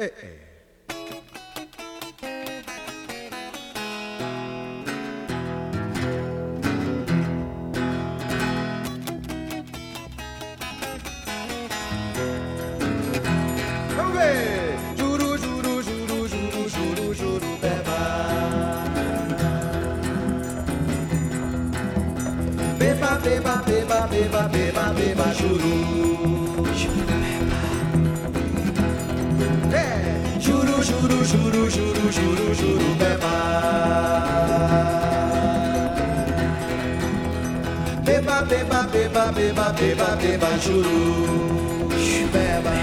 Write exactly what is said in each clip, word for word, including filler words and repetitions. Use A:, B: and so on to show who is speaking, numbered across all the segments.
A: É, é. Vamos ver! Juru, juru, juru, juru, juru, juru, beba. Beba, beba, beba, beba, beba, beba, juru. Juru, beba. É! Juru, juru, juru, juru, juru, juru, beba. Beba, beba, beba, beba, beba, beba, juru. Beba.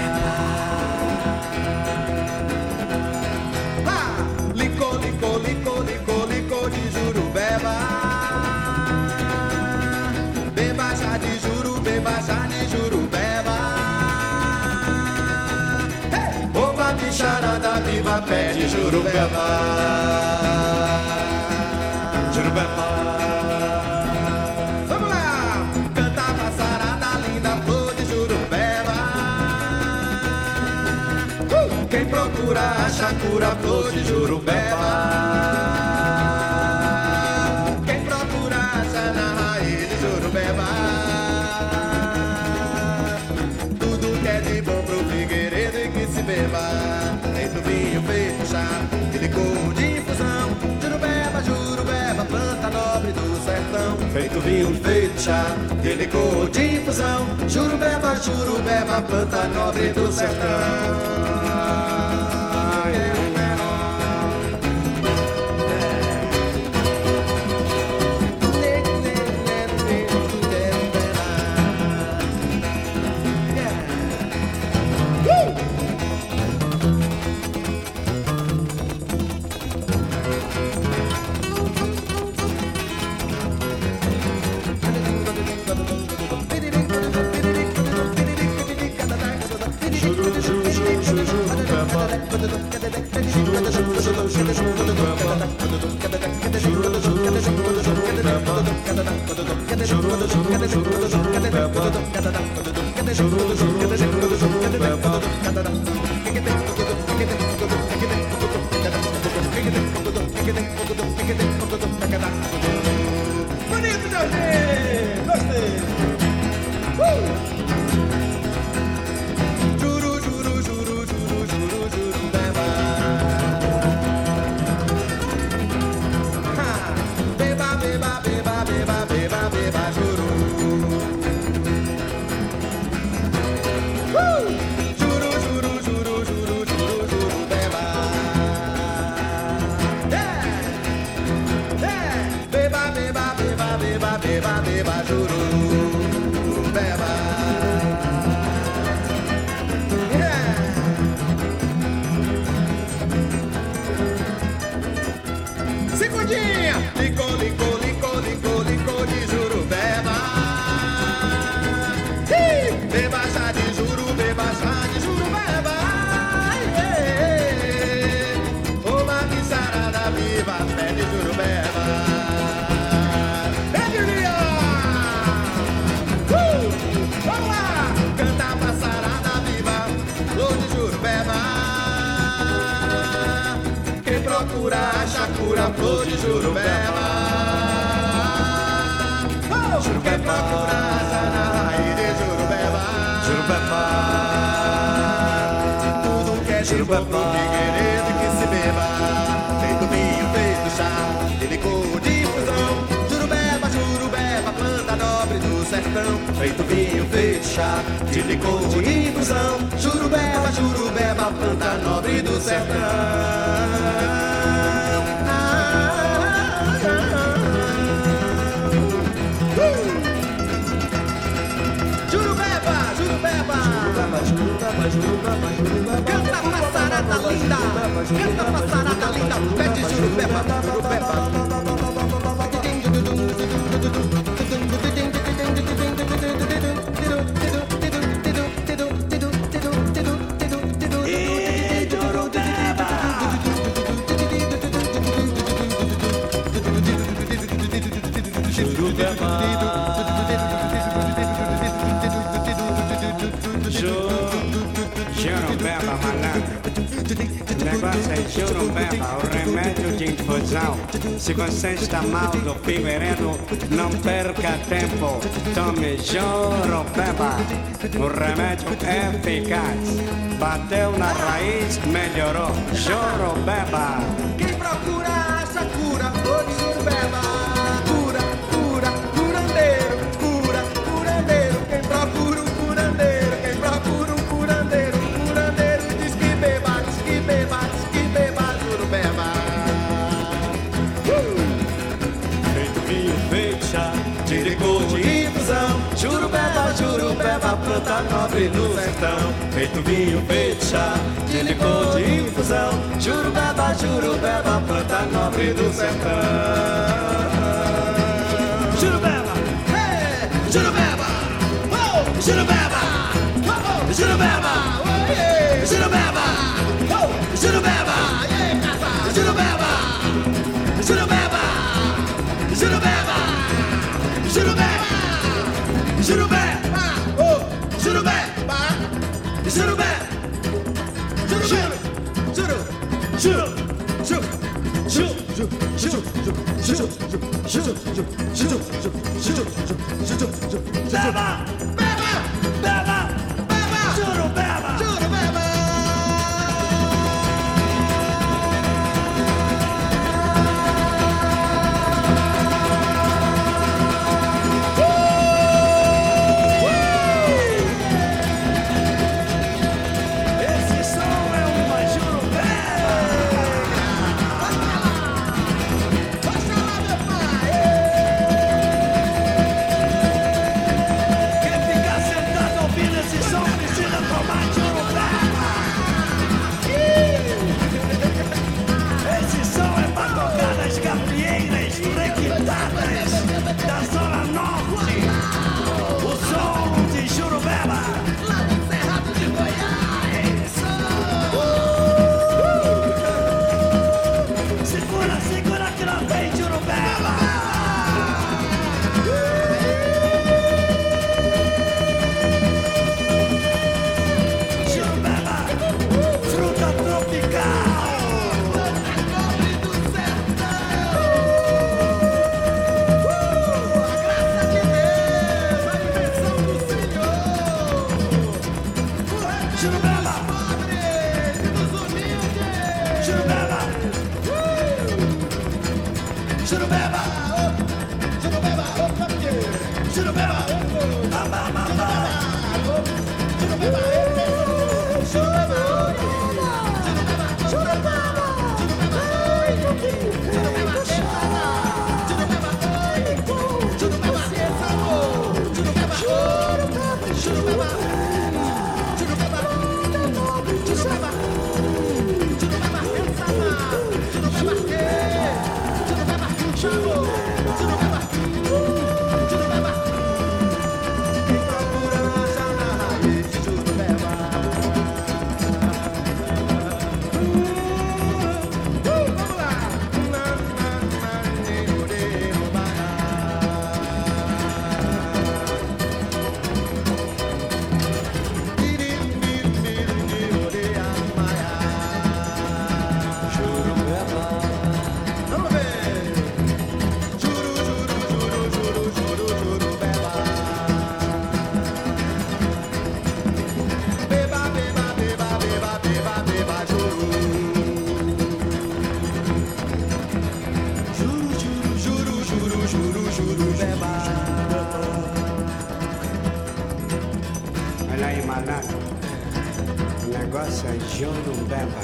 A: Ah! Licor, licor, licor, licor, licor de Jurubeba. Beba já de juru, beba já de Jurubeba. Hey! Oba, bicharada viva, pede Jurubeba. Jurubeba. Vamos lá! Canta a passarada linda, flor de Jurubeba. Uh! Quem procura acha cura, flor de Jurubeba. Quem procura acha na raiz de Jurubeba. Tudo que é de bom pro figueiredo e que se beba. Feito vinho, feito chá, e licor de infusão. Jurubeba, Jurubeba, planta nobre do sertão. Feito vinho, feito chá, e licor de infusão. Jurubeba, Jurubeba, planta nobre do sertão. Bonito, Jorge! Gostei! Uh! Juru, juru, juru, juru, juru, juru, beba. Ha! Beba, beba, beba, beba, beba, beba, juru. Uh! Juru, juru, juru, juru, juru, juru, beba. Yeah! Yeah! Beba, beba, beba, beba, beba, beba, juru. Beba. Segundinha! Licor, licor, licor, licor, licor de Jurubeba. Ih! Beba chá de juru, beba chá de Jurubeba. Uma bicharada viva, pé de Jurubeba. Pede uh! Vamos lá! Canta a passarada viva, flor de Jurubeba. Quem procura acha cura, flor de Jurubeba. Oh! Quem procura acha na raiz de Jurubeba. Jurubeba. Tudo que é de bom pro figueiredo que se beba. Feito vinho, feito chá, e licor de infusão. Jurubeba, Jurubeba, planta nobre do sertão. Feito vinho, feito chá, de licor de infusão. Jurubeba, Jurubeba, planta nobre do sertão. Jurubeba, Jurubeba, Jurubeba, Jurubeba, Jurubeba. Canta a passarada linda, canta a passarada linda, pede Jurubeba, Jurubeba.
B: Jurubeba, malandro. O negócio é Jurubeba, o remédio de infusão. Se você está mal do figueiredo, não perca tempo. Tome Jurubeba, o remédio é eficaz. Bateu na raiz, melhorou. Jurubeba.
A: Quem procura acha cura, ô Jurubeba. Cura, cura, curandeiro, cura, curandeiro. Quem procura um curandeiro, quem procura um curandeiro, curandeiro diz que beba, diz que beba, diz que beba, Jurubeba.
B: Feito vinho, feito chá,
A: De licor de infusão,
B: Jurubeba, Jurubeba, planta nobre do sertão. Feito vinho, feito chá, de licor de infusão. Jurubeba, Jurubeba, planta nobre do sertão. Jurubeba,
A: hey, Jurubeba, oh,
B: Jurubeba,
A: oh,
B: Jurubeba,
A: oh, yeah.
B: Jurubeba,
A: Oh,
B: Jurubeba,
A: yeah, casa.
B: Jurubeba, Jurubeba, Jurubeba, Jurubeba, Jurubeba,
A: Oh,
B: Jurubeba, Jurubeba,
A: Juro, juro,
B: Juro,
A: juro,
B: Juro,
A: juro, juro, juro, juro,
B: Beba,
A: Beba,
B: Beba,
A: beba,
B: Jurubeba.
A: juro, beba.
B: Esse som é uma Jurubeba.
A: Baixa lá, meu pai.
B: Quem ficar sentado ouvindo esse som precisa tomar Jurubeba. Esse som é pra tocar nas gafieiras requintadas da Zona Norte. O som de Jurubeba.
A: Lá no Cerrado de Goiás.
B: Segura, segura que lá vem Jurubeba. Jurubeba, fruta tropical.
A: Nobre do sertão. A graça de Deus, a invenção do Senhor.
B: Jurubeba,
A: Pobres e dos humildes.
B: Jurubeba, Jurubeba,
A: Jurubeba, opa, porque
B: Jurubeba, babababa.
A: Jurubeba, Jurubeba, Jurubeba, Vamos ver. Juro, juro, juro, juro, juro, juro, beba. Beba, beba, beba, beba, beba, beba, juro. Juro, juro, juro, juro, juro, juro, beba.
B: Olha aí, malandro. O negócio é Jurubeba.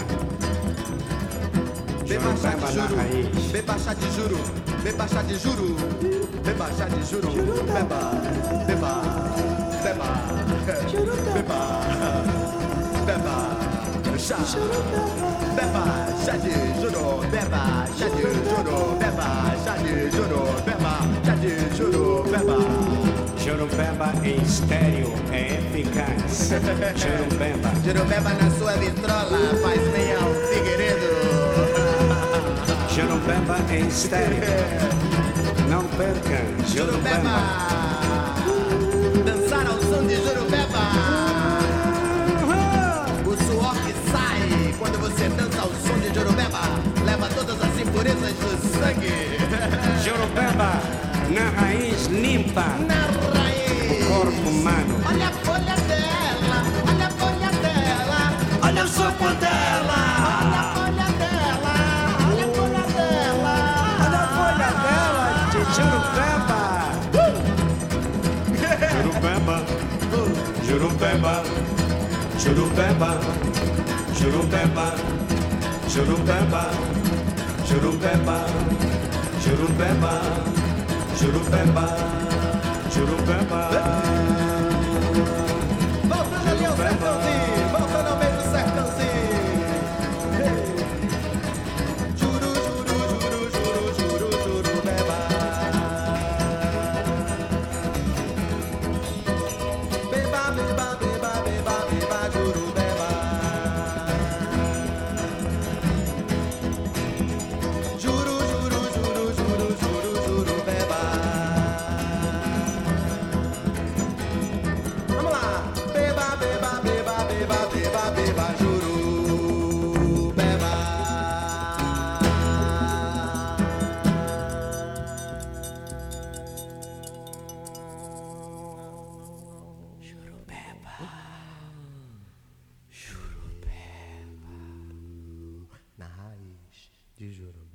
A: Beba chá
B: Jurubeba
A: de
B: na
A: juro,
B: raiz.
A: beba chá de juro, beba chá de juro, beba chá de juro, beba, beba, beba, beba, beba, chá, beba chá de juro, beba chá de juro, beba chá de juro, beba chá de juro, beba.
B: Jurubeba em estéreo é eficaz. Jurubeba.
A: Jurubeba na sua vitrola faz bem ao Figueiredo.
B: Jurubeba em estéreo. Não percam.
A: Jurubeba. Dançar ao som de Jurubeba. O suor que sai Quando você dança ao som de Jurubeba, leva todas as impurezas do sangue.
B: Jurubeba, na raiz limpa.
A: Na raiz.
B: O corpo humano.
A: Olha a folha dela, olha a folha dela, olha o soco dela. Olha a folha dela, olha a folha dela,
B: olha a folha dela de Jurubeba. Jurubeba, Jurubeba, Jurubeba, Jurubeba, Jurubeba, Jurubeba, Jurubeba, Jurubeba, Jurubeba.
A: Voltando ali ao sertãozinho, voltando ao meio do sertãozinho. Juru, juru, juru, juru, juru, Jurubeba. Beba, beba, beba, beba, beba, Jurubeba. Juru, juru, juru, juru, juru, Jurubeba. Vamos lá. Beba, beba, beba, beba, beba, beba, Jurubeba. Na raiz de Jurubeba.